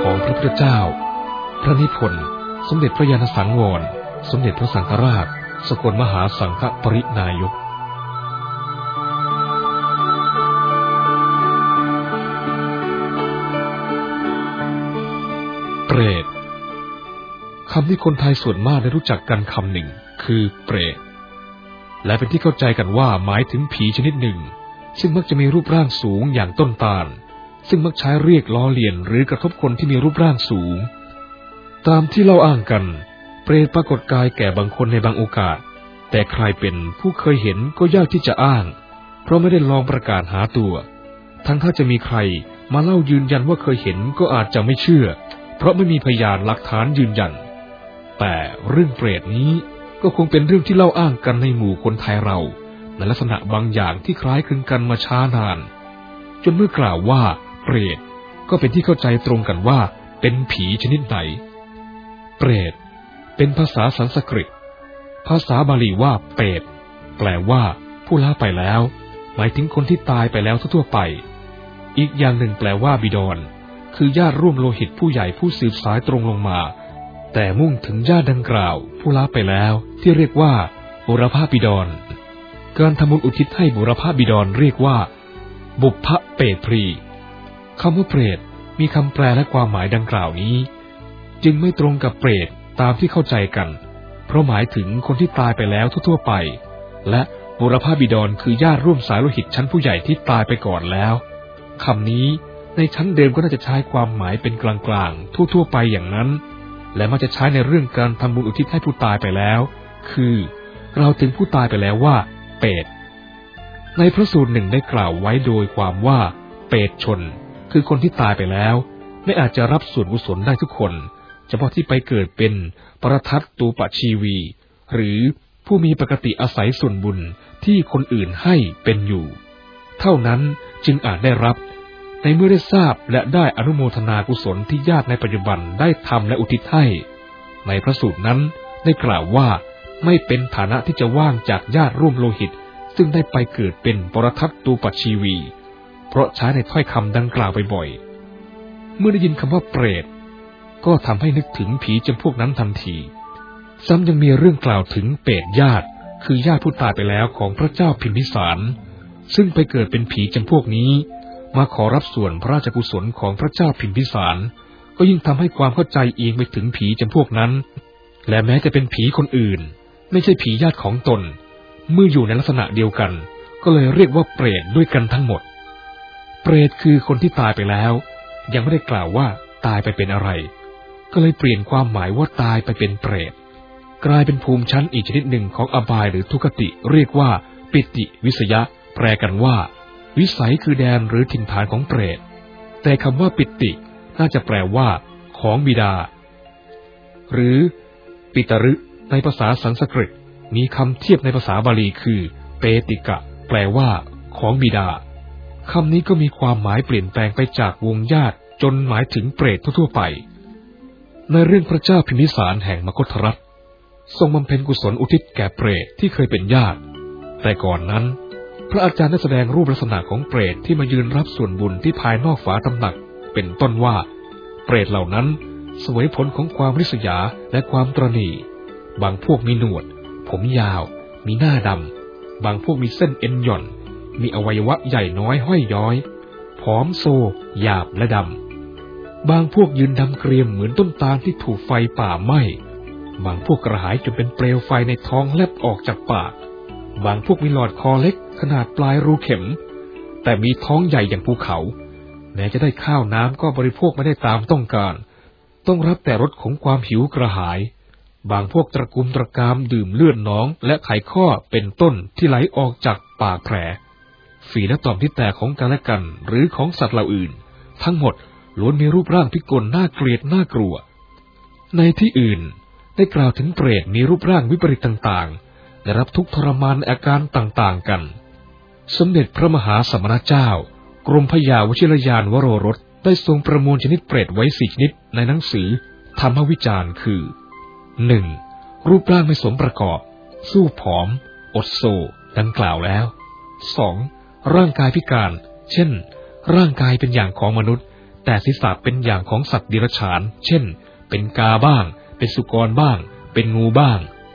ของพระพุทธเจ้าพระนิพนธ์สมเด็จพระญาณสังวรสมเด็จพระสังฆราชสกลมหาสังฆปรินายกเปรตคำที่คนไทยส่วนมากได้รู้จักกันคำหนึ่งคือเปรตและเป็นที่เข้าใจกันว่าหมายถึงผีชนิดหนึ่งซึ่งมักจะมีรูปร่างสูงอย่างต้นตาลซึ่งมักใช้เรียกล้อเลียนหรือกระทบคนที่มีรูปร่างสูงตามที่เล่าอ้างกันเปรตปรากฏกายแก่บางคนในบางโอกาสแต่ใครเป็นผู้เคยเห็นก็ยากที่จะอ้างเพราะไม่ได้ลองประกาศหาตัวทั้งถ้าจะมีใครมาเล่ายืนยันว่าเคยเห็นก็อาจจะไม่เชื่อเพราะไม่มีพยานหลักฐานยืนยันแต่เรื่องเปรตนี้ก็คงเป็นเรื่องที่เล่าอ้างกันในหมู่คนไทยเราในลักษณะบางอย่างที่คล้ายคลึงกันมาช้านานจนเมื่อกล่าวว่าเปรตก็เป็นที่เข้าใจตรงกันว่าเป็นผีชนิดไหนเปรตเป็นภาษาสันสกฤตภาษาบาลีว่าเปรตแปลว่าผู้ละไปแล้วหมายถึงคนที่ตายไปแล้วทั่วไปอีกอย่างหนึ่งแปลว่าบิดรคือญาติร่วมโลหิตผู้ใหญ่ผู้สืบสายตรงลงมาแต่มุ่งถึงญาติดังกล่าวผู้ละไปแล้วที่เรียกว่าบุรพบิดรการทำบุญอุทิศให้บุรพบิดรเรียกว่าบุพเปตพรีคำว่าเปรตมีคำแปลและความหมายดังกล่าวนี้จึงไม่ตรงกับเปรตตามที่เข้าใจกันเพราะหมายถึงคนที่ตายไปแล้วทั่วไปและบุรพบิดรคือญาติร่วมสายโลหิตชั้นผู้ใหญ่ที่ตายไปก่อนแล้วคำนี้ในชั้นเดิมก็น่าจะใช้ความหมายเป็นกลางๆทั่วไปอย่างนั้นและมักจะใช้ในเรื่องการทำบุญอุทิศให้ผู้ตายไปแล้วคือเราถึงผู้ตายไปแล้วว่าเปรตในพระสูตรหนึ่งได้กล่าวไว้โดยความว่าเปรตชนคือคนที่ตายไปแล้วไม่อาจจะรับส่วนกุศลได้ทุกคนเฉพาะที่ไปเกิดเป็นปรทัตตูปชีวีหรือผู้มีปกติอาศัยส่วนบุญที่คนอื่นให้เป็นอยู่เท่านั้นจึงอาจได้รับในเมื่อได้ทราบและได้อนุโมทนากุศลที่ญาติในปัจจุบันได้ทำและอุทิศให้ในพระสูตรนั้นได้กล่าวว่าไม่เป็นฐานะที่จะว่างจากญาติร่วมโลหิตซึ่งได้ไปเกิดเป็นปรทัตตูปชีวีเพราะใช้ในถ้อยคำดังกล่าวบ่อยๆเมื่อได้ยินคำว่าเปรตก็ทำให้นึกถึงผีจำพวกนั้นทันทีซ้ำยังมีเรื่องกล่าวถึงเปรตญาติคือญาติผู้ตายไปแล้วของพระเจ้าพิมพิสารซึ่งไปเกิดเป็นผีจำพวกนี้มาขอรับส่วนพระราชกุศลของพระเจ้าพิมพิสารก็ยิ่งทำให้ความเข้าใจเอียงไปถึงผีจำพวกนั้นและแม้จะเป็นผีคนอื่นไม่ใช่ผีญาติของตนเมื่ออยู่ในลักษณะเดียวกันก็เลยเรียกว่าเปรตด้วยกันทั้งหมดเปรตคือคนที่ตายไปแล้วยังไม่ได้กล่าวว่าตายไปเป็นอะไรก็เลยเปลี่ยนความหมายว่าตายไปเป็นเปรตกลายเป็นภูมิชั้นอีกชนิดหนึ่งของอบายหรือทุกขติเรียกว่าปิติวิสยะแปลกันว่าวิสัยคือแดนหรือถิ่นฐานของเปรตแต่คำว่าปิติน่าจะแปลว่าของบิดาหรือปิตรึในภาษาสันสกฤตมีคำเทียบในภาษาบาลีคือเปติกะแปลว่าของบิดาคำนี้ก็มีความหมายเปลี่ยนแปลงไปจากวงญาติจนหมายถึงเปรตทั่วไปในเรื่องพระเจ้าพิมพิสารแห่งมคธรัฐทรงบำเพ็ญกุศลอุทิศแก่เปรตที่เคยเป็นญาติแต่ก่อนนั้นพระอาจารย์ได้แสดงรูปลักษณะของเปรตที่มายืนรับส่วนบุญที่ภายนอกฝาตำหนักเป็นต้นว่าเปรตเหล่านั้นเสวยผลของความริษยาและความตระหนี่บางพวกมีหนวดผมยาวมีหน้าดำบางพวกมีเส้นเอ็นหย่อนมีอวัยวะใหญ่น้อยห้อยย้อยผอมโซหยาบและดำบางพวกยืนดำเกรียมเหมือนต้นตาลที่ถูกไฟป่าไหม้บางพวกกระหายจนเป็นเปลวไฟในท้องแลบออกจากปากบางพวกมีหลอดคอเล็กขนาดปลายรูเข็มแต่มีท้องใหญ่อย่างภูเขาแม้จะได้ข้าวน้ำก็บริโภคไม่ได้ตามต้องการต้องรับแต่รสของความหิวกระหายบางพวกตระกุมตระกามดื่มเลือดน้องและไขข้อเป็นต้นที่ไหลออกจากปากแผลฝีและต่อมที่แตกของกันและกันหรือของสัตว์เหล่าอื่นทั้งหมดล้วนมีรูปร่างพิกลน่าเกลียดน่ากลัวในที่อื่นได้กล่าวถึงเปรตมีรูปร่างวิปริตต่างๆได้รับทุกข์ทรมานอาการต่างๆกันสมเด็จพระมหาสมณเจ้ากรมพยาวชิรยานวโรรสได้ทรงประมวลชนิดเปรตไว้4ชนิดในหนังสือธรรมวิจารณ์คือ 1. รูปร่างไม่สมประกอบสู้ผอมอดโซดังกล่าวแล้ว 2. ร่างกายพิการเช่นร่างกายเป็นอย่างของมนุษย์แต่ศีรษะเป็นอย่างของสัตว์เดรัจฉานเช่นเป็นกาบ้างเป็นสุกรบ้างเป็นงูบ้าง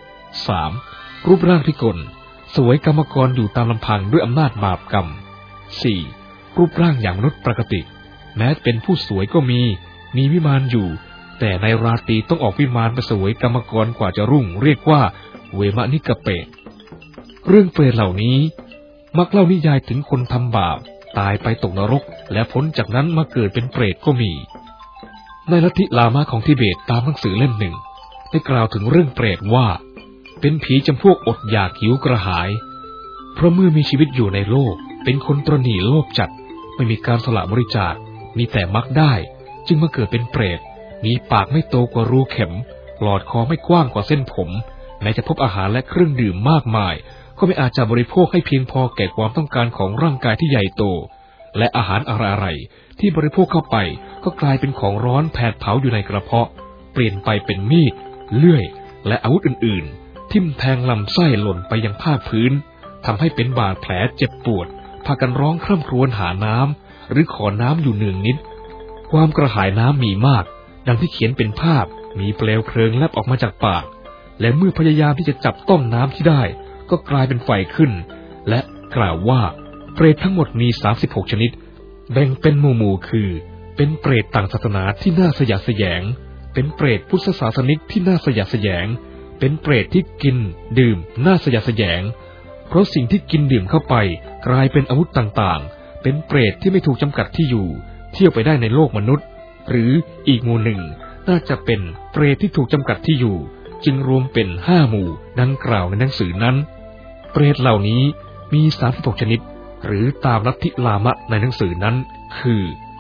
3. รูปร่างพิกลเสวยกรรมกรอยู่ตามลำพังด้วยอำนาจบาปกรรม 4. รูปร่างอย่างมนุษย์ปกติแม้เป็นผู้สวยก็มีวิมานอยู่แต่ในราตรีต้องออกวิมานไปเสวยกรรมกรกว่าจะรุ่งเรียกว่าเวมนิกเปรตเรื่องเปรตเหล่านี้มักเล่านิยายถึงคนทำบาปตายไปตกนรกและพ้นจากนั้นมาเกิดเป็นเปรตก็มีในลัทธิลามะของทิเบตตามหนังสือเล่มหนึ่งได้กล่าวถึงเรื่องเปรตว่าเป็นผีจำพวกอดอยากหิวกระหายเพราะเมื่อมีชีวิตอยู่ในโลกเป็นคนตระหนี่โลภจัดไม่มีการสละบริจาคมีแต่มักได้จึงมาเกิดเป็นเปรตมีปากไม่โตกว่ารูเข็มหลอดคอไม่กว้างกว่าเส้นผมแม้จะพบอาหารและเครื่องดื่มมากมายก็ไม่อาจจะบริโภคให้เพียงพอแก่ความต้องการของร่างกายที่ใหญ่โตและอาหารอะไรๆที่บริโภคเข้าไปก็กลายเป็นของร้อนแผดเผาอยู่ในกระเพาะเปลี่ยนไปเป็นมีดเลื่อยและอาวุธอื่นๆทิ่มแทงลำไส้หล่นไปยังภาคพื้นทำให้เป็นบาดแผลเจ็บปวดพากันร้องคร่ำครวญหาน้ำหรือขอน้ำอยู่เนืองนิดความกระหายน้ำมีมากดังที่เขียนเป็นภาพมีเปลวเพลิงแลบออกมาจากปากและเมื่อพยายามที่จะจับต้องน้ำที่ได้ก็กลายเป็นไฟขึ้นและกล่าวว่าเปรตทั้งหมดมี36ชนิดแบ่งเป็นหมู่คือเป็นเปรตต่างศาสนาที่น่าสยดสยองเป็นเปรตพุทธศาสนิกที่น่าสยดสยองเป็นเปรตที่กินดื่มน่าสยดสยองเพราะสิ่งที่กินดื่มเข้าไปกลายเป็นอาวุธต่างๆเป็นเปรตที่ไม่ถูกจำกัดที่อยู่เที่ยวไปได้ในโลกมนุษย์หรืออีกหมู่หนึ่งน่าจะเป็นเปรตที่ถูกจำกัดที่อยู่จึงรวมเป็น5หมู่ดังกล่าวในหนังสือนั้นเปรตเหล่านี้มี36ชนิดหรือตามลัทธิลามะในหนังสือนั้นคือ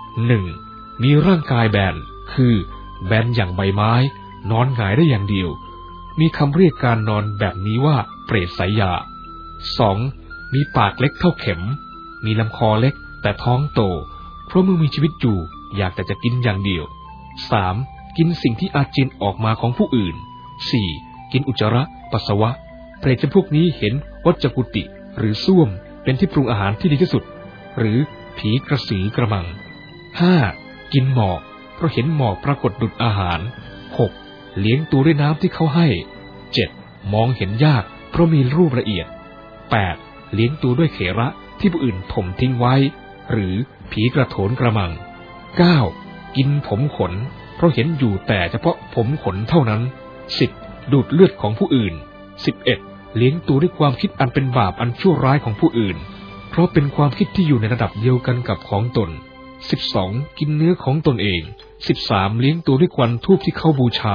1. มีร่างกายแบนคือแบนอย่างใบไม้นอนหงายได้อย่างเดียวมีคำเรียกการนอนแบบนี้ว่าเปรตสายยา 2. มีปากเล็กเท่าเข็มมีลำคอเล็กแต่ท้องโตเพราะเมื่อมีชีวิตอยู่อยากแต่จะกินอย่างเดียว 3. กินสิ่งที่อาเจียนออกมาของผู้อื่น 4. กินอุจจาระปัสสาวะเปรตจำพวกนี้เห็นวัจกุติหรือส้วมเป็นที่ปรุงอาหารที่ดีที่สุดหรือผีกระสือกระมัง 5. กินหมอกเพราะเห็นหมอกปรากฏดุจอาหาร 6. เลี้ยงตัวด้วยน้ำที่เขาให้ 7. มองเห็นยากเพราะมีรูปละเอียด 8. เลี้ยงตัวด้วยเขระที่ผู้อื่นถมทิ้งไว้หรือผีกระโถนกระมัง 9. กินผมขนเพราะเห็นอยู่แต่เฉพาะผมขนเท่านั้น 10. ดูดเลือดของผู้อื่น 11. เลี้ยงตัวด้วยความคิดอันเป็นบาปอันชั่วร้ายของผู้อื่นเพราะเป็นความคิดที่อยู่ในระดับเดียวกันกับของตน 12. กินเนื้อของตนเอง 13. เลี้ยงตัวด้วยควันธูปที่เขาบูชา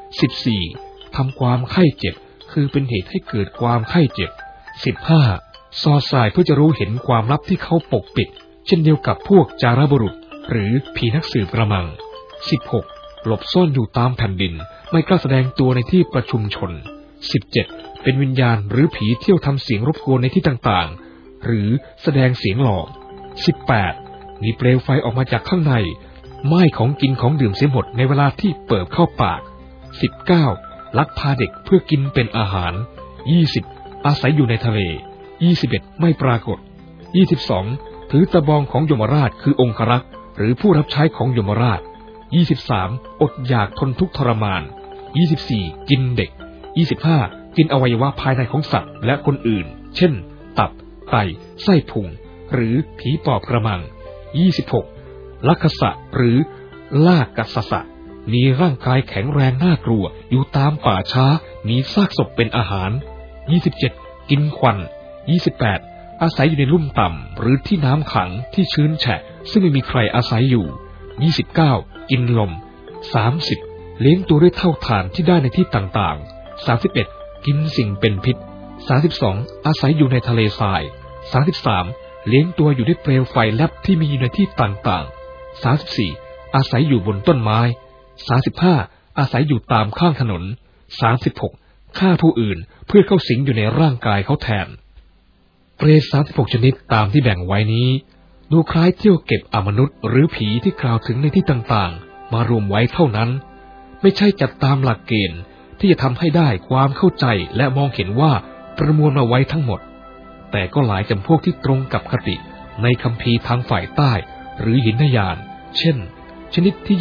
14. ทำความไข้เจ็บคือเป็นเหตุให้เกิดความไข้เจ็บ 15. สอดส่ายเพื่อจะรู้เห็นความลับที่เขาปกปิดเช่นเดียวกับพวกจารบุรุษหรือผีนักสืบกระมัง 16. หลบซ่อนอยู่ตามแผ่นดินไม่กล้าแสดงตัวในที่ประชุมชน 17. เป็นวิญญาณหรือผีเที่ยวทำเสียงรบกวนในที่ต่างๆหรือแสดงเสียงหลอก 18. มีเปลวไฟออกมาจากข้างในไหม้ของกินของดื่มเสียหมดในเวลาที่เปิดเข้าปาก 19. ลักพาเด็กเพื่อกินเป็นอาหาร 20. อาศัยอยู่ในทะเล 21. ไม่ปรากฏ 22. ถือตะบองของยมราชคือองครักษ์หรือผู้รับใช้ของยมราช 23. อดอยากทนทุกข์ทรมาน 24. กินเด็ก 25. กินอวัยวะภายในของสัตว์และคนอื่นเช่นตับไตไส้พุงหรือผีปอบกระมัง 26. ลักขสะหรือลากกัสสะมีร่างกายแข็งแรงน่ากลัวอยู่ตามป่าช้ามีซากศพเป็นอาหาร 27. กินควัน 28. อาศัยอยู่ในลุ่มต่ำหรือที่น้ำขังที่ชื้นแฉะซึ่งไม่มีใครอาศัยอยู่ 29. กินลม 30. เลี้ยงตัวด้วยเท่าฐานที่ได้ในที่ต่างๆ 31. กินสิ่งเป็นพิษ 32. อาศัยอยู่ในทะเลทราย 33. เลี้ยงตัวอยู่ด้วยเปลวไฟแลบที่มีอยู่ในที่ต่างๆ 34. อาศัยอยู่บนต้นไม้ 35. อาศัยอยู่ตามข้างถนน 36. ฆ่าผู้อื่นเพื่อเข้าสิงอยู่ในร่างกายเขาแทนเปรต36ชนิดตามที่แบ่งไว้นี้ดูคล้ายเที่ยวเก็บอมนุษย์หรือผีที่กล่าวถึงในที่ต่างๆมารวมไว้เท่านั้นไม่ใช่จัดตามหลักเกณฑ์ที่จะทำให้ได้ความเข้าใจและมองเห็นว่าประมวลมาไว้ทั้งหมดแต่ก็หลายจำพวกที่ตรงกับคติในคัมภีร์ทางฝ่ายใต้หรือหินยานเช่นชนิดที่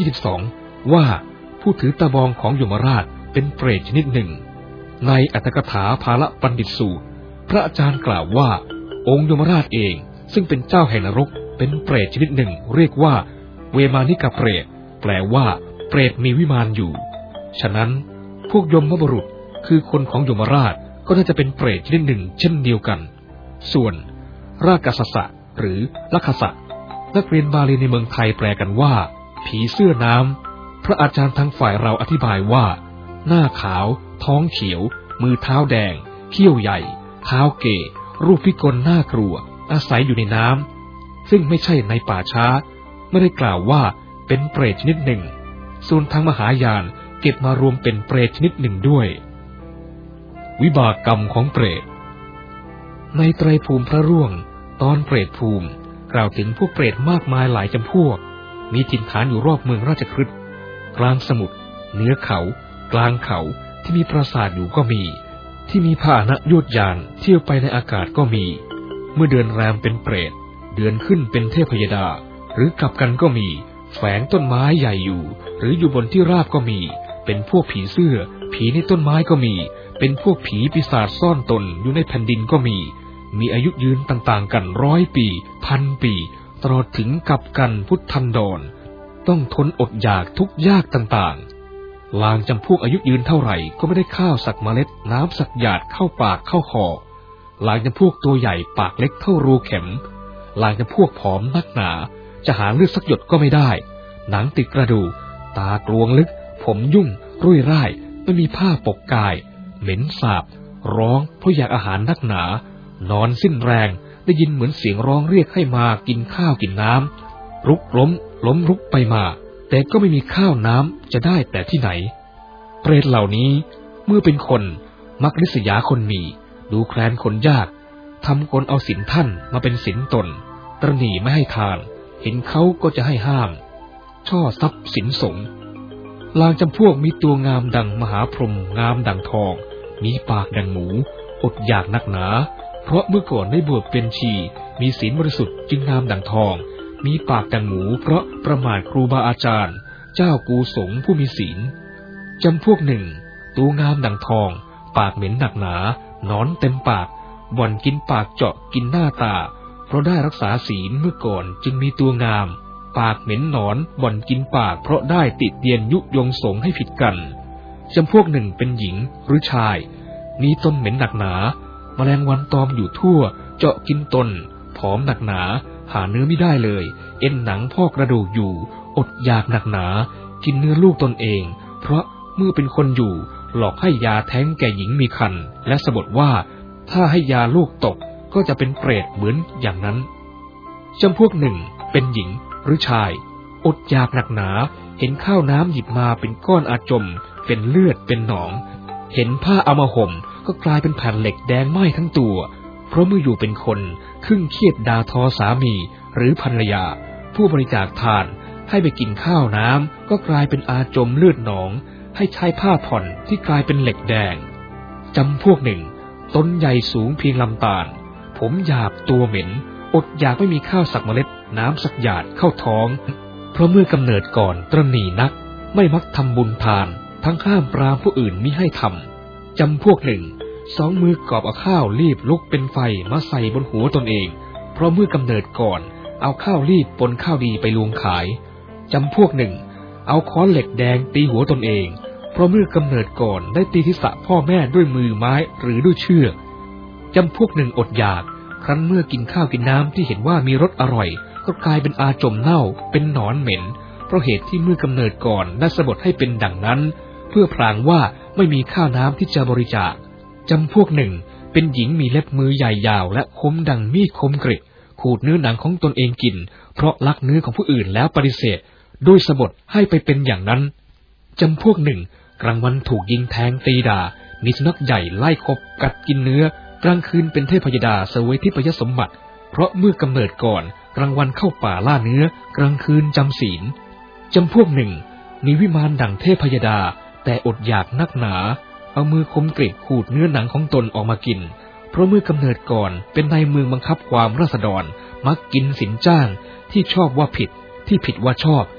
22ว่าผู้ถือตาบองของยมราชเป็นเปรตชนิดหนึ่งในอรรถกถาภาละปัณฑิตสูตรพระอาจารย์กล่าวว่าองค์ยมราชเองซึ่งเป็นเจ้าแห่งนรกเป็นเปรตชนิดหนึ่งเรียกว่าเวมานิกเปรตแปลว่าเปรตมีวิมานอยู่ฉะนั้นพวกยมบุรุษคือคนของยมราชก็น่าจะเป็นเปรตชนิดหนึ่งเช่นเดียวกันส่วนรากาสสะหรือลักขสะนักเรียนบาลีในเมืองไทยแปลกันว่าผีเสื้อน้ำพระอาจารย์ทางฝ่ายเราอธิบายว่าหน้าขาวท้องเขียวมือเท้าแดงเขี้ยวใหญ่เท้าเก๋รูปพิกลน่ากลัวอาศัยอยู่ในน้ำซึ่งไม่ใช่ในป่าช้าไม่ได้กล่าวว่าเป็นเปรตชนิดหนึ่งส่วนทางมหายานเก็บมารวมเป็นเปรตชนิดหนึ่งด้วยวิบากกรรมของเปรตในไตรภูมิพระร่วงตอนเปรตภูมิกล่าวถึงพวกเปรตมากมายหลายจำพวกมีถิ่นฐานอยู่รอบเมืองราชคฤห์กลางสมุทรเหนือเขากลางเขาที่มีปราสาทอยู่ก็มีที่มีพาหนะยวดยานเที่ยวไปในอากาศก็มีเมื่อเดือนแรมเป็นเปรตเดือนขึ้นเป็นเทพยดาหรือกลับกันก็มีแฝงต้นไม้ใหญ่อยู่หรืออยู่บนที่ราบก็มีเป็นพวกผีเสื้อผีในต้นไม้ก็มีเป็นพวกผีปีศาจซ่อนตนอยู่ในแผ่นดินก็มีอายุยืนต่างๆกัน100 ปี1,000 ปีตลอดถึงกับกันพุทธันดรต้องทนอดอยากทุกข์ยากต่างๆลางจำพวกอายุยืนเท่าไหร่ก็ไม่ได้ข้าวสักเมล็ดน้ำสักหยาดเข้าปากเข้าคอลางจำพวกตัวใหญ่ปากเล็กเท่ารูเข็มลางจำพวกผอมนักหนาจะหาเลือดสักหยดก็ไม่ได้หนังติดกระดูกตากลวงลึกผมยุ่งรุ่ยร่ายไม่มีผ้าปกกายเหม็นสาบร้องเพราะอยากอาหารนักหนานอนสิ้นแรงได้ยินเหมือนเสียงร้องเรียกให้มากินข้าวกินน้ำรุกล้มรุกไปมาแต่ก็ไม่มีข้าวน้ำจะได้แต่ที่ไหนเปรตเหล่านี้เมื่อเป็นคนมักริษยาคนมีดูแคลนคนยากทำคนเอาศีลท่านมาเป็นศีลตนตระหนี่ไม่ให้ทานเห็นเขาก็จะให้ห้ามช่อทรัพย์สินสงฆ์ลางจำพวกมีตัวงามดังมหาพรหมงามดังทองมีปากดังหมูอดอยากนักหนาเพราะเมื่อก่อนได้บวชเป็นชีมีศีลบริสุทธิ์จึงงามดังทองมีปากดังหมูเพราะประมาทครูบาอาจารย์เจ้ากูสงฆ์ผู้มีศีลจำพวกหนึ่งตัวงามดังทองปากเหม็นหนักหนาหนอนเต็มปากบ่อนกินปากเจาะกินหน้าตาเพราะได้รักษาศีลเมื่อก่อนจึงมีตัวงามปากเหม็นหนอนบ่อนกินปากเพราะได้ติดเตียนยุยงสงให้ผิดกันจำพวกหนึ่งเป็นหญิงหรือชายมีตนเหม็นหนักหนาแมลงวันตอมอยู่ทั่วเจาะกินตนผอมหนักหนาหาเนื้อไม่ได้เลยเอ็นหนังพอกกระดูกอยู่อดอยากหนักหนากินเนื้อลูกตนเองเพราะเมื่อเป็นคนอยู่หลอกให้ยาแท้งแก่หญิงมีครรภ์และสะบทว่าถ้าให้ยาลูกตกก็จะเป็นเปรตเหมือนอย่างนั้นจำพวกหนึ่งเป็นหญิงหรือชายอดอยากหนักหนาเห็นข้าวน้ำหยิบมาเป็นก้อนอาจมเป็นเลือดเป็นหนองเห็นผ้าเอามาห่มก็กลายเป็นแผ่นเหล็กแดงไหม้ทั้งตัวเพราะเมื่ออยู่เป็นคนครึ่งเครียดด่าทอสามีหรือภรรยาผู้บริจาคทานให้ไปกินข้าวน้ำก็กลายเป็นอาจมเลือดหนองให้ใช้ผ้าผ่อนที่กลายเป็นเหล็กแดงจำพวกหนึ่งต้นใหญ่สูงเพียงลำตาลผมหยาบตัวเหม็นอดอยากไม่มีข้าวสักเมล็ดน้ำสักหยาดเข้าท้องเพราะเมื่อกำเนิดก่อนตระหนี่นักไม่มักทำบุญทานทั้งห้ามปรามผู้อื่นมิให้ทำจำพวกหนึ่ง2 มือกอบเอาข้าวรีบลุกเป็นไฟมาใส่บนหัวตนเองเพราะเมื่อกำเนิดก่อนเอาข้าวรีบปนข้าวดีไปลวงขายจำพวกหนึ่งเอาค้อนเหล็กแดงตีหัวตนเองเพราะเมื่อกำเนิดก่อนได้ตีทิศะพ่อแม่ด้วยมือไม้หรือด้วยเชือกจำพวกหนึ่งอดอยากครั้นเมื่อกินข้าวกินน้ำที่เห็นว่ามีรสอร่อยก็กลายเป็นอาจมเน่าเป็นหนอนเหม็นเพราะเหตุที่เมื่อกำเนิดก่อนได้สะบทให้เป็นดังนั้นเพื่อพรางว่าไม่มีข้าวน้ำที่จะบริจาคจำพวกหนึ่งเป็นหญิงมีเล็บมือใหญ่ยาวและคมดังมีดคมกริบขูดเนื้อหนังของตนเองกินเพราะลักเนื้อของผู้อื่นแล้วปฏิเสธโดยสะบทให้ไปเป็นอย่างนั้นจำพวกหนึ่งกลางวันถูกยิงแทงตีด่ามีสุนัขใหญ่ไล่คบกัดกินเนื้อกลางคืนเป็นเทพยดาเสวยทิพยสมบัติเพราะเมื่อกำเนิดก่อนกลางวันเข้าป่าล่าเนื้อกลางคืนจำศีลจำพวกหนึ่งมีวิมานดั่งเทพยดาแต่อดอยากนักหนาเอามือคมกริบขูดเนื้อหนังของตนออกมากินเพราะเมื่อกำเนิดก่อนเป็นนายเมืองบังคับความราษฎรมักกินสินจ้างที่ชอบว่าผิดที่ผิดว่าชอบ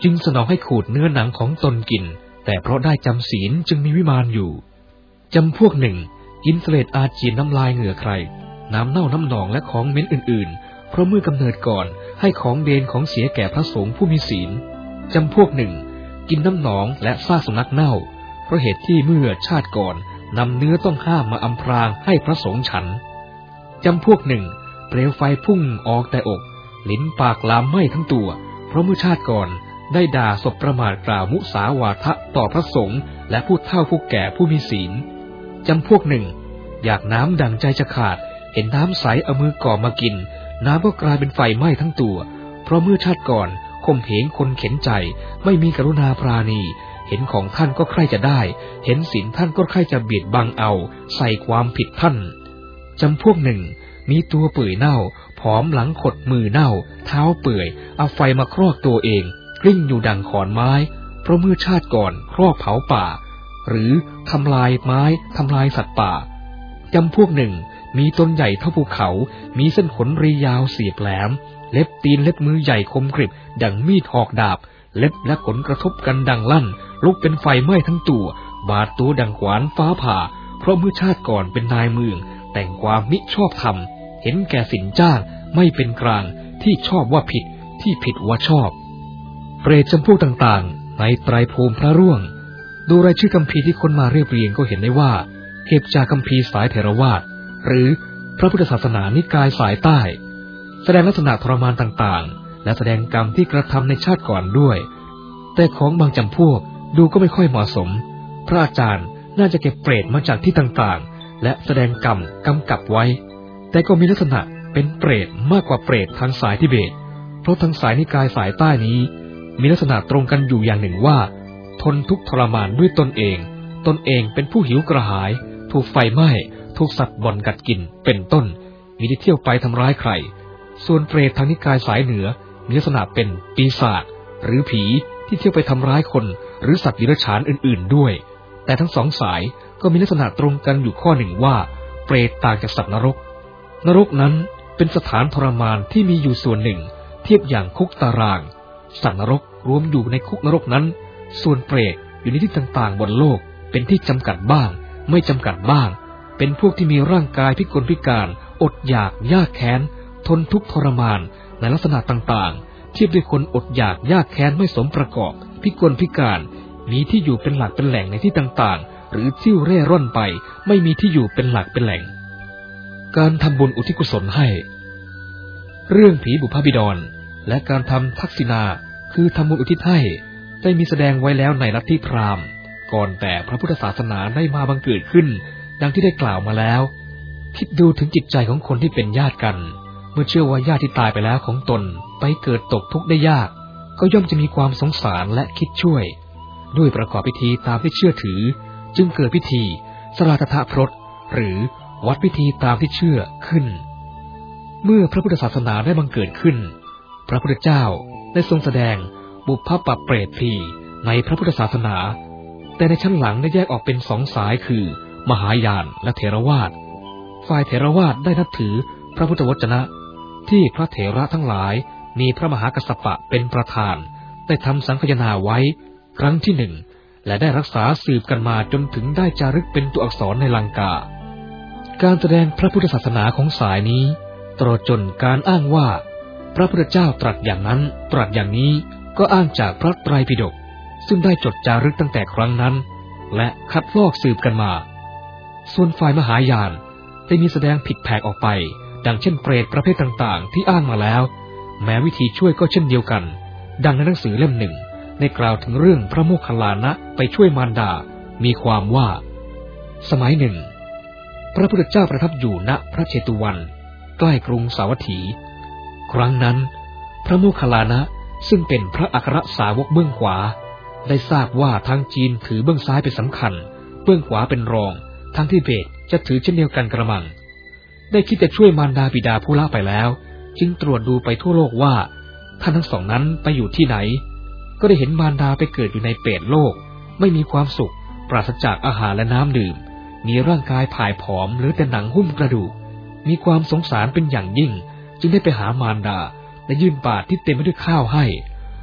จึงสนองให้ขูดเนื้อหนังของตนกินแต่เพราะได้จำศีลจึงมีวิมานอยู่จำพวกหนึ่งกินเสลดอาเจียนน้ำลายเหงื่อใครน้ำเน่าน้ำหนองและของเหม็นอื่นๆเพราะเมื่อกำเนิดก่อนให้ของเดนของเสียแก่พระสงฆ์ผู้มีศีลจำพวกหนึ่งกินน้ำหนองและซากสุนัขเน่าเพราะเหตุที่เมื่อชาติก่อนนำเนื้อต้องห้ามมาอำพรางให้พระสงฆ์ฉันจำพวกหนึ่งเปลวไฟพุ่งออกแต่อกลิ้นปากลามไหม้ทั้งตัวเพราะเมื่อชาติก่อนได้ด่าสบประมาทกล่าวมุสาวาทะต่อพระสงฆ์และผู้เฒ่าผู้แก่ผู้มีศีลจำพวกหนึ่งอยากน้ำดั่งใจจะขาดเห็นน้ำใสเอามือก่อมากินน้ำก็กลายเป็นไฟไหม้ทั้งตัวเพราะเมื่อชาติก่อนข่มเหงคนเข็นใจไม่มีกรุณาปราณีเห็นของท่านก็ใคร่จะได้เห็นศีลท่านก็ใคร่จะเบียดบังเอาใส่ความผิดท่านจำพวกหนึ่งมีตัวเปื่อยเน่าผอมหลังขดมือเน่าเท้าเปื่อยเอาไฟมาครอกตัวเองกลิ้งอยู่ดังขอนไม้เพราะเมื่อชาติก่อนครอกเผาป่าหรือทำลายไม้ทำลายสัตว์ป่าจำพวกหนึ่งมีต้นใหญ่เท่าภูเขามีเส้นขนรียาวเสียบแหลมเล็บตีนเล็บมือใหญ่คมกริบดังมีดหอกดาบเล็บและขนกระทบกันดังลั่นลุกเป็นไฟไหม้ทั้งตัวบาดตัวดังขวานฟ้าผ่าเพราะเมื่อชาติก่อนเป็นนายเมืองแต่งความมิชอบธรรมเห็นแก่สินจ้างไม่เป็นกลางที่ชอบว่าผิดที่ผิดว่าชอบเปรตจำพวกต่างๆในไตรภูมิพระร่วงดูรายชื่อคัมภีร์ที่คนมาเรียบเรียงก็เห็นได้ว่าเก็บจากคัมภีร์สายเถรวาทหรือพระพุทธศาสนานิกายสายใต้แสดงลักษณะทรมานต่างๆและแสดงกรรมที่กระทำในชาติก่อนด้วยแต่ของบางจำพวกดูก็ไม่ค่อยเหมาะสมพระอาจารย์น่าจะเก็บเปรตมาจากที่ต่างๆและแสดงกรรมกำกับไว้แต่ก็มีลักษณะเป็นเปรตมากกว่าเปรตทางสายทิเบตเพราะทางสายนิกายสายใต้นี้มีลักษณะตรงกันอยู่อย่างหนึ่งว่าทนทุกข์ทรมานด้วยตนเองเป็นผู้หิวกระหายถูกไฟไหม้ถูกสัตว์บ่อนกัดกินเป็นต้นมีที่เที่ยวไปทำร้ายใครส่วนเปรตทางนิกายสายเหนือมีลักษณะเป็นปีศาจหรือผีที่เที่ยวไปทำร้ายคนหรือสัตว์ดิรัจฉานอื่นๆด้วยแต่ทั้งสองสายก็มีลักษณะตรงกันอยู่ข้อหนึ่งว่าเปรตต่างจากสัตว์นรกนั้นเป็นสถานทรมานที่มีอยู่ส่วนหนึ่งเทียบอย่างคุกตารางสัตว์นรกรวมอยู่ในคุกนรกนั้นส่วนเปรตอยู่ในที่ต่างๆบนโลกเป็นที่จำกัดบ้างไม่จำกัดบ้างเป็นพวกที่มีร่างกายพิกลพิการอดอยากยากแค้นทนทุกข์ทรมานในลักษณะต่างๆเทียบด้วยคนอดอยากยากแค้นไม่สมประกอบพิกลพิการมีที่อยู่เป็นหลักเป็นแหล่งในที่ต่างๆหรือทิ้วเร่ร่อนไปไม่มีที่อยู่เป็นหลักเป็นแหล่งการทำบุญอุทิศกุศลให้เรื่องผีบุพบิดรและการทำทักษิณาคือทำบุญอุทิศให้ได้มีแสดงไว้แล้วในลัทธิพราหมณ์ก่อนแต่พระพุทธศาสนาได้มาบังเกิดขึ้นดังที่ได้กล่าวมาแล้วคิดดูถึงจิตใจของคนที่เป็นญาติกันเมื่อเชื่อว่าญาติที่ตายไปแล้วของตนไปเกิดตกทุกข์ได้ยากก็ย่อมจะมีความสงสารและคิดช่วยด้วยประกอบพิธีตามที่เชื่อถือจึงเกิดพิธีสราตถพรตหรือวัดพิธีตามที่เชื่อขึ้นเมื่อพระพุทธศาสนาได้บังเกิดขึ้นพระพุทธเจ้าได้ทรงแสดงบุพพเปรตพีในพระพุทธศาสนาแต่ในชั้นหลังได้แยกออกเป็นสองสายคือมหายานและเถรวาทฝ่ายเถรวาทได้นับถือพระพุทธวจนะที่พระเถระทั้งหลายมีพระมหากัสสปะเป็นประธานได้ทำสังคายนาไว้ครั้งที่หนึ่งและได้รักษาสืบกันมาจนถึงได้จารึกเป็นตัวอักษรในลังกาการแสดงพระพุทธศาสนาของสายนี้ตลอดจนการอ้างว่าพระพุทธเจ้าตรัสอย่างนั้นตรัสอย่างนี้ก็อ้างจากพระไตรปิฎกซึ่งได้จดจารึกตั้งแต่ครั้งนั้นและคัดลอกสืบกันมาส่วนฝ่ายมหายานได้มีแสดงผิดแผกออกไปดังเช่นเปรตประเภทต่างๆที่อ้างมาแล้วแม้วิธีช่วยก็เช่นเดียวกันดังในหนังสือเล่มหนึ่งได้กล่าวถึงเรื่องพระโมคคัลลานะไปช่วยมารดามีความว่าสมัยหนึ่งพระพุทธเจ้าประทับอยู่ณพระเชตุวันใกล้กรุงสาวัตถีครั้งนั้นพระโมคคัลลานะซึ่งเป็นพระอัครสาวกเบื้องขวาได้ทราบว่าทางจีนถือเบื้องซ้ายเป็นสำคัญเบื้องขวาเป็นรองทางทิเบตจะถือเช่นเดียวกันกระมังได้คิดจะช่วยมารดาบิดาผู้ละไปแล้วจึงตรวจดูไปทั่วโลกว่าท่านทั้งสองนั้นไปอยู่ที่ไหนก็ได้เห็นมารดาไปเกิดอยู่ในเปรตโลกไม่มีความสุขปราศจากอาหารและน้ำดื่มมีร่างกายผายผอมหรือแต่หนังหุ้มกระดูกมีความสงสารเป็นอย่างยิ่งจึงได้ไปหามารดาและยื่นบาตรที่เต็มไปด้วยข้าวให้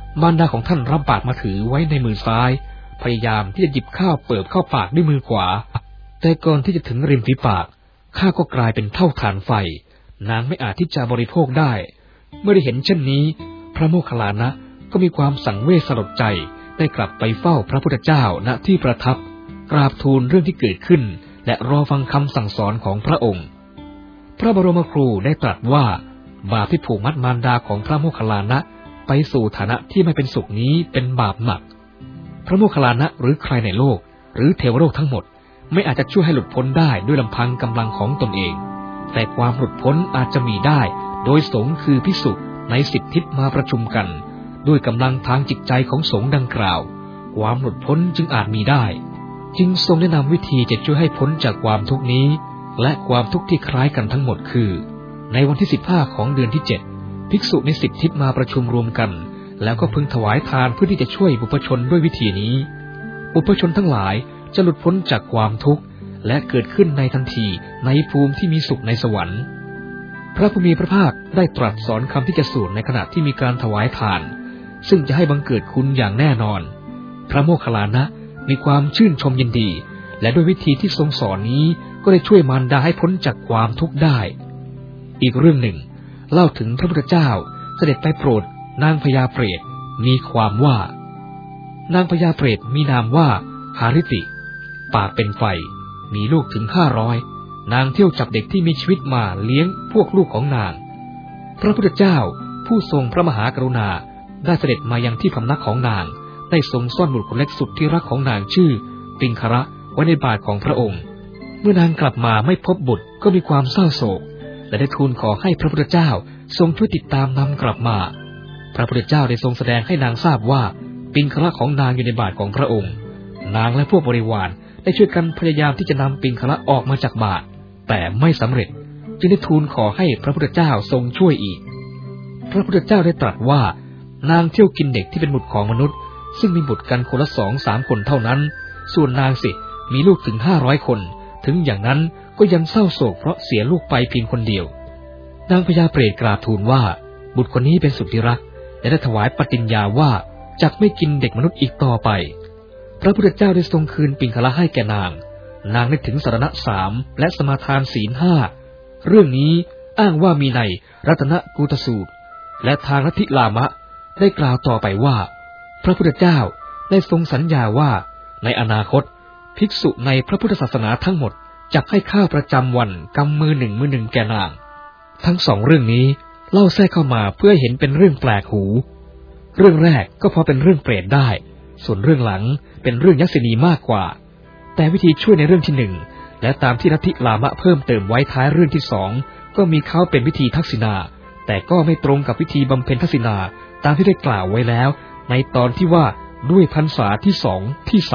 มารดาของท่านรับบาตรมาถือไว้ในมือซ้ายพยายามที่จะหยิบข้าวเปิบเข้าปากด้วยมือขวาแต่ก่อนที่จะถึงริมฝีปากข้าวก็กลายเป็นเท่าฐานไฟนางไม่อาจที่จะบริโภคได้เมื่อได้เห็นเช่นนี้พระโมคคัลลานะก็มีความสังเวชสลดใจได้กลับไปเฝ้าพระพุทธเจ้าณที่ประทับกราบทูลเรื่องที่เกิดขึ้นและรอฟังคำสั่งสอนของพระองค์พระบรมครูได้ตรัสว่าบาปที่ผูกมัดมารดาของพระโมคคัลลานะไปสู่ฐานะที่ไม่เป็นสุขนี้เป็นบาปหนักพระโมคคัลลานะหรือใครในโลกหรือเทวโลกทั้งหมดไม่อาจจะช่วยให้หลุดพ้นได้ด้วยลำพังกำลังของตนเองแต่ความหลุดพ้นอาจจะมีได้โดยสงฆ์คือภิกษุใน10 ทิศมาประชุมกันด้วยกำลังทางจิตใจของสงฆ์ดังกล่าวความหลุดพ้นจึงอาจมีได้จึงทรงแนะนำวิธีจะช่วยให้พ้นจากความทุกข์นี้และความทุกข์ที่คล้ายกันทั้งหมดคือในวันที่15ของเดือนที่7ภิกษุใน10 ทิศมาประชุมรวมกันแล้วก็พึงถวายทานเพื่อที่จะช่วยบุพชนด้วยวิธีนี้บุพชนทั้งหลายจะหลุดพ้นจากความทุกข์และเกิดขึ้นในทันทีในภูมิที่มีสุขในสวรรค์พระผู้มีพระภาคได้ตรัสสอนคำที่จะสูตรในขณะที่มีการถวายทานซึ่งจะให้บังเกิดคุณอย่างแน่นอนพระโมคคัลลานะมีความชื่นชมยินดีและด้วยวิธีที่ทรงสอนนี้ก็ได้ช่วยมารดาให้พ้นจากความทุกข์ได้อีกเรื่องหนึ่งเล่าถึงพระพุทธเจ้าเสด็จไปโปรดนางพญาเปรตมีความว่านางพญาเปรตมีนามว่าหาริติปากเป็นไฟมีลูกถึง500นางเที่ยวจับเด็กที่มีชีวิตมาเลี้ยงพวกลูกของนางพระพุทธเจ้าผู้ทรงพระมหากรุณาได้เสด็จมายังที่พำนักของนางได้ทรงซ่อนบุตรคนเล็กสุดที่รักของนางชื่อปิงคระไว้ในบาตรของพระองค์เมื่อนางกลับมาไม่พบบุตรก็มีความเศร้าโศกและได้ทูลขอให้พระพุทธเจ้าทรงช่วยติดตามนำกลับมาพระพุทธเจ้าได้ทรงแสดงให้นางทราบว่าปิงคระของนางอยู่ในบาตรของพระองค์นางและพวกบริวารได้ช่วยกันพยายามที่จะนำปิงคระออกมาจากบาตรแต่ไม่สำเร็จจึงได้ทูลขอให้พระพุทธเจ้าทรงช่วยอีกพระพุทธเจ้าได้ตรัสว่านางเที่ยวกินเด็กที่เป็นบุตรของมนุษย์ซึ่งมีบุตรกันคนละ2-3 คนเท่านั้นส่วนนางสิมีลูกถึง500 คนถึงอย่างนั้นก็ยังเศร้าโศกเพราะเสียลูกไปเพียงคนเดียวนางพญาเปรตกราบทูลว่าบุตรคนนี้เป็นสุดที่รักและได้ถวายปฏิญญาว่าจักไม่กินเด็กมนุษย์อีกต่อไปพระพุทธเจ้าได้ทรงคืนปิงคละให้แก่นางได้ถึงสรณะ3และสมาทานศีล5เรื่องนี้อ้างว่ามีในรัตนกูตสูตรและทางลัทธิลามะได้กล่าวต่อไปว่าพระพุทธเจ้าได้ทรงสัญญาว่าในอนาคตภิกษุในพระพุทธศาสนาทั้งหมดจักให้ข้าวประจำวันกำมือหนึ่งแก่นางทั้ง2เรื่องนี้เล่าแทรกเข้ามาเพื่อเห็นเป็นเรื่องแปลกหูเรื่องแรกก็พอเป็นเรื่องเปรตได้ส่วนเรื่องหลังเป็นเรื่องยักษินีมากกว่าแต่วิธีช่วยในเรื่องที่1และตามที่ลัทธิลามะเพิ่มเติมไว้ท้ายเรื่องที่2ก็มีเขาเป็นวิธีทักษิณาแต่ก็ไม่ตรงกับวิธีบำเพ็ญทักษิณาตามที่ได้กล่าวไว้แล้วในตอนที่ว่าด้วยพรรษาที่2ที่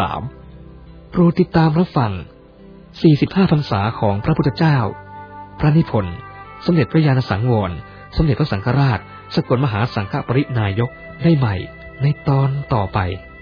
3โปรดติดตามรับฟัง45พรรษาของพระพุทธเจ้าพระนิพนธ์สมเด็จพระญาณสังวรสมเด็จพระสังฆราชสกลมหาสังฆปรินายกได้ใหม่ในตอนต่อไป